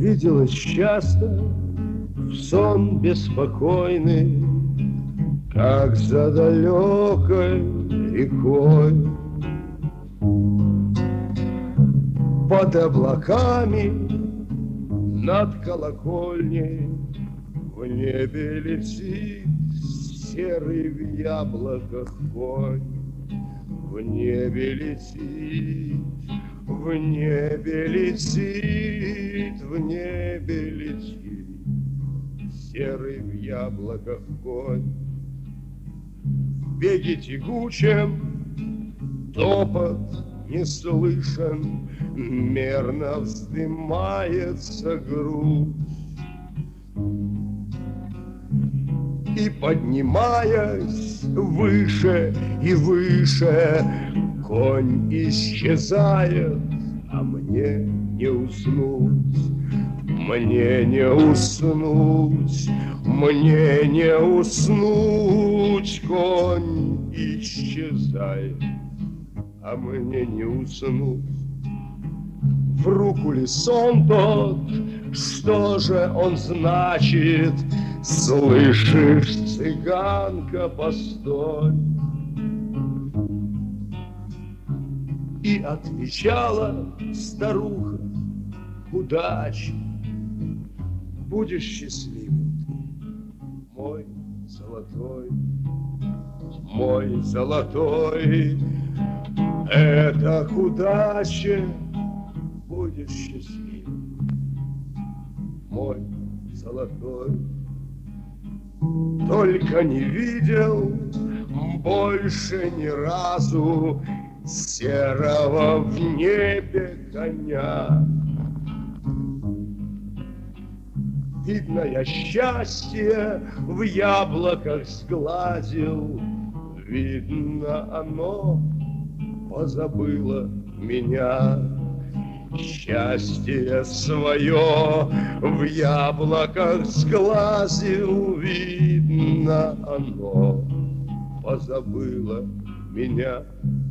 Виделось часто в сон беспокойный, как за далекой рекой под облаками над колокольней в небе летит серый в яблоках конь. В небе летит, в небе летит, в небе летит серый в яблоках конь. В беге тягучем топот не слышен, мерно вздымается грудь. И, поднимаясь выше и выше, конь исчезает, а мне не уснуть, мне не уснуть, мне не уснуть. Конь исчезает, а мне не уснуть. В руку ли сон тот, что же он значит? Слышишь, цыганка, постой. И отвечала старуха: удачи, будешь счастливым ты, мой золотой, мой золотой. Это к удаче, будешь счастливым, мой золотой. Только не видел больше ни разу серого в небе коня. Видно, я счастье в яблоках сгладил, видно, оно позабыло меня. Счастье свое в яблоках сглазил, видно, оно позабыло меня.